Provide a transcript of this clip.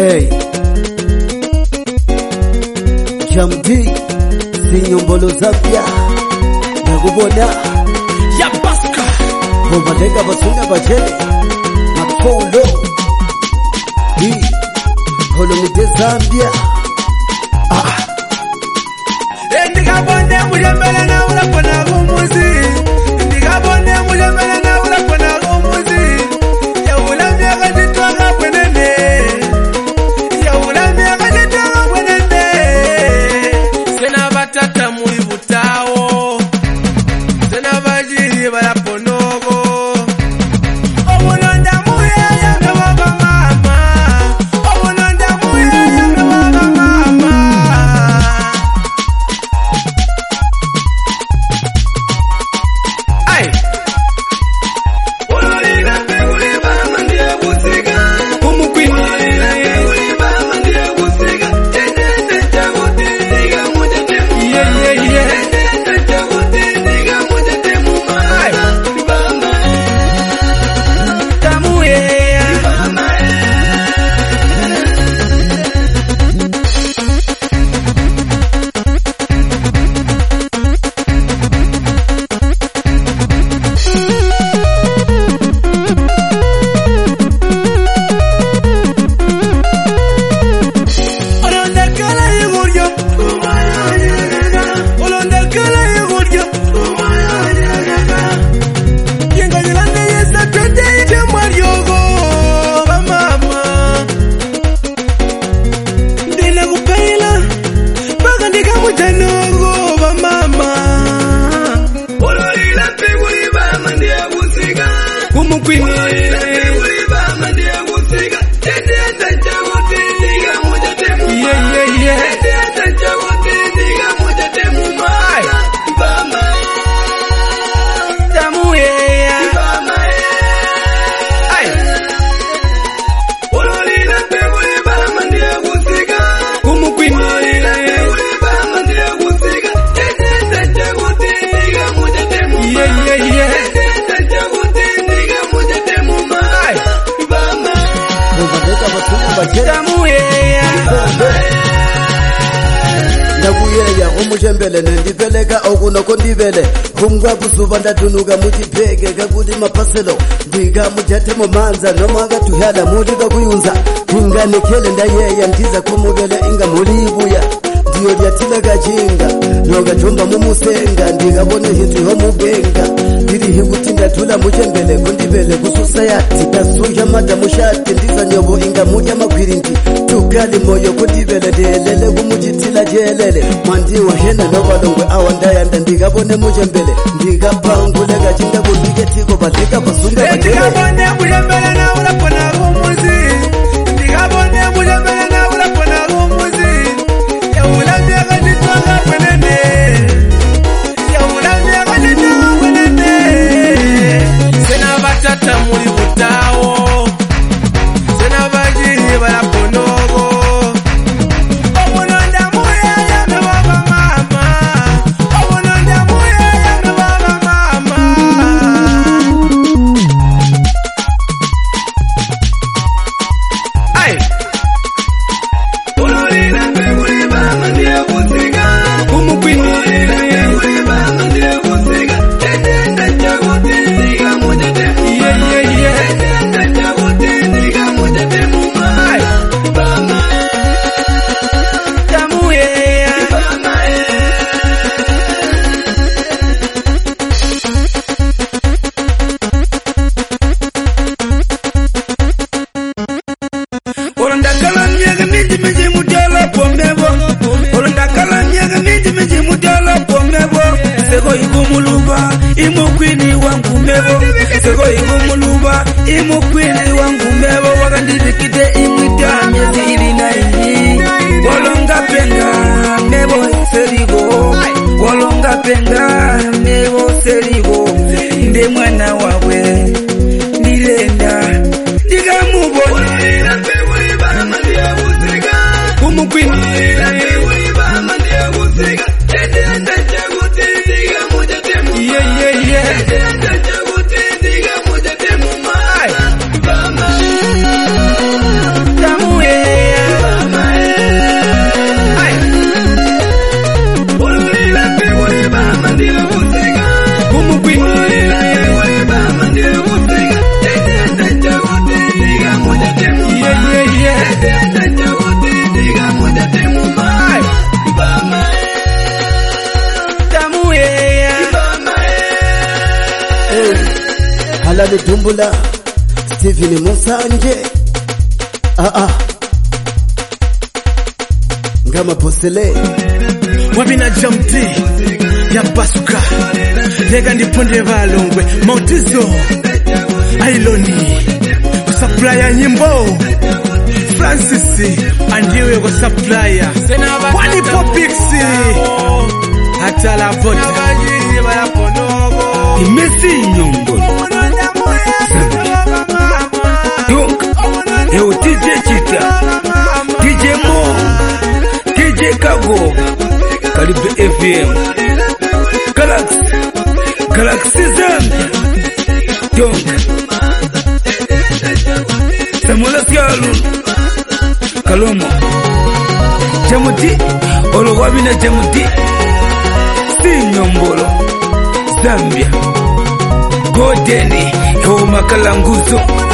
Hey Jamdi Sinyombolo Zambia Nakubona Ya Baska Bomalenga basuna bajele Makolo Holomide Zambia Ndigabone mujembele na ulapona umuzi Ndigabone mujembele na ulapona umuzi Ya ulamya kajitwanga kwenene Ya ulamya kajitwanga kwenene Sena batata muli butawo Sena bajiri balaponogo Obulonda muyaya mewaba mama Obulonda muyaya mewaba mama Nakuyaya umujembele nendipeleka okunoko ndibele Kumgwa kusuba ndatunuka mutipeke kakuti mapaselo Ndiga mujate momanza noma akatuhala muli kakuyunza Inganekele ndayeya ndiza kumukele inga mulibuya Ndiyo lyatila kajinga Noga jomba mumusenga Ndigabone hintu homugenga Ndiri hikuti ndatula mujembele kundibele kususayati Kasuja mata mushati ndiza nyobo inga muja magwirinti Tukali moyo kundibele delele kumujitila jelele Mandiwa hena nobalongwe awandayanda Ndigabone mujembele Ndigapangule kajinga kundike tiko badika basunda bajele Ndigabone mujembele na ulapona umuzi Ndigabone mujembele na ulapona umuzi Ya ulamya kajitwanga kwenene Ya ulamya kajitwanga kwenene Sena batata muli butawo Sena bajiri balaponogo Obulonda muyaya mewaba mama Obulonda muyaya mewaba mama Imukwini wangu mebo Sego igumuluba Imukwini wangu mebo Wakandidikite imwita miezi ili na ili Walonga penga mebo serigo Walonga penga mebo serigo Nde mwana wawe Nilenda Diga mubo Umukwini Tamu Alani Dumbula, Steven Musanje, Ngama Posele, Wabina Jamti, Yabasuka, Lega Ndiponde Valongwe, Mautizo, Ailoni, Supplier Nyimbo, Francis, Andiwe kwa supplier, Wani Popixi, Hatala Vota, Imesi Nyongolo, Dunk, Eo DJ Chita, DJ Mo, DJ Kago, Karibu FM, Galaxy Zambia, Dunk, Samuel Sialu, Kalomo, Jamuti, Olowabina Jamuti, Sinyombolo, Zambia, Godeni, Eo Makalanguzo.